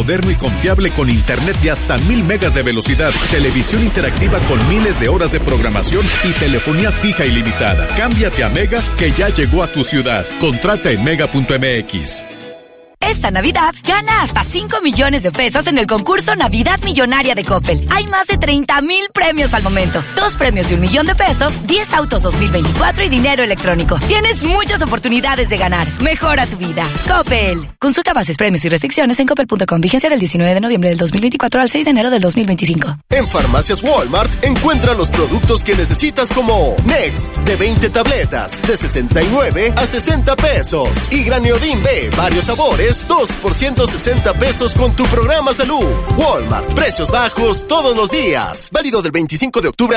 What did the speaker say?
moderno y confiable con internet de hasta 1000 megas de velocidad, televisión interactiva con miles de horas de programación y telefonía fija ilimitada. Cámbiate a Mega, que ya llegó a tu ciudad. Contrata en mega.mx. Esta Navidad, gana hasta 5 millones de pesos en el concurso Navidad Millonaria de Coppel. Hay más de 30,000 premios al momento. 2 premios de 1 millón de pesos, 10 autos 2024 y dinero electrónico. Tienes muchas oportunidades de ganar. Mejora tu vida. Coppel. Consulta bases, premios y restricciones en coppel.com. Vigencia del 19 de noviembre del 2024 al 6 de enero del 2025. En Farmacias Walmart encuentra los productos que necesitas como Next, de 20 tabletas, de 69 a 60 pesos. Y Graniodin B, varios sabores, 2 por 160 pesos con tu programa salud. Walmart, precios bajos todos los días. Válido del 25 de octubre